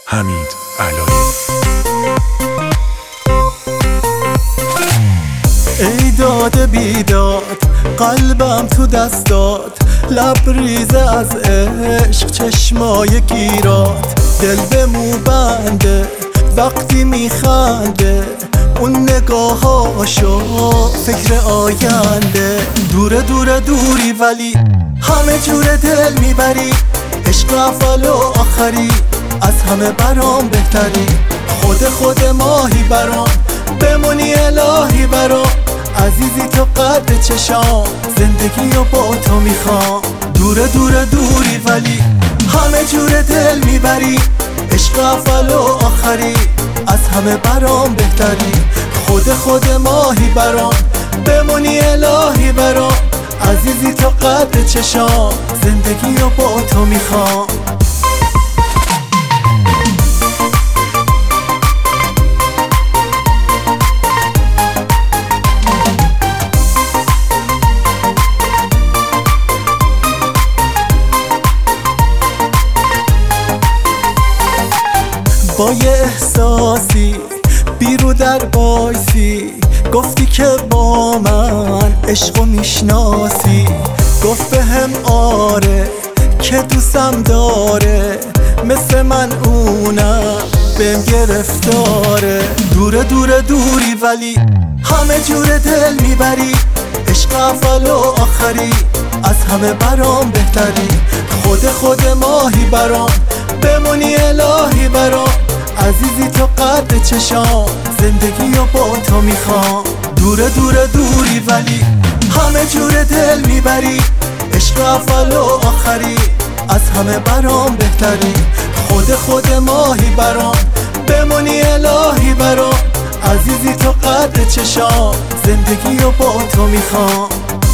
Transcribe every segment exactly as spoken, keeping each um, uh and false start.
حمید علایی. ای داده بیداد قلبم تو دستات، لبریزه از عشق چشمای گیرات. دل به مو بنده وقتی میخنده، اون نگاهاشو فکر آینده. دوره دوره دوری ولی همه جور دل میبری، عشق اول و آخری از همه برام بهتری. خود خود ماهی برام بمونی الهی برام، عزیزی تو قد چشام، زندگی رو با تو میخوام. دوره دوره دوری ولی همه جور دل میبری، عشق اول و آخری از همه برام بهتری. خود خود ماهی برام بمونی الهی برام، عزیزی تو قد چشام، زندگی رو با تو میخوام. با یه احساسی بیرو در بایسی، گفتی که با من عشقو میشناسی. گفت بهم آره که دوستم داره، مثل من اونم بهم گرفتاره. دوره دوره دوری ولی همه جور دل میبری، عشق اول و آخری از همه برام بهتری. خود خود ماهی برام بمونی الهی برام، عزیزی تو قد چشام، زندگی رو با تو میخوام. دوره دوره دوری ولی همه جور دل میبری، عشق اول و آخری از همه برام بهتری. خود خود ماهی برام بمونی الهی برام، عزیزی تو قد چشام، زندگی رو با تو میخوام.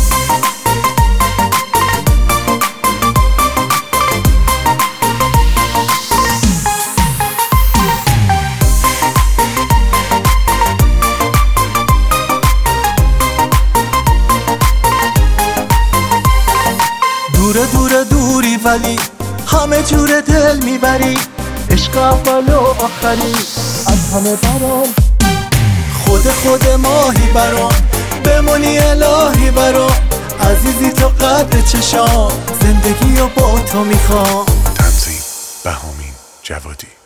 دوره دوره دوری ولی همه جور دل میبری، عشق اول و آخری از همه برام. خود خود ماهی برام بمونی الهی برام، عزیزی تو قد چشام، زندگی رو با تو میخوام. تنظیم بهامین جوادی.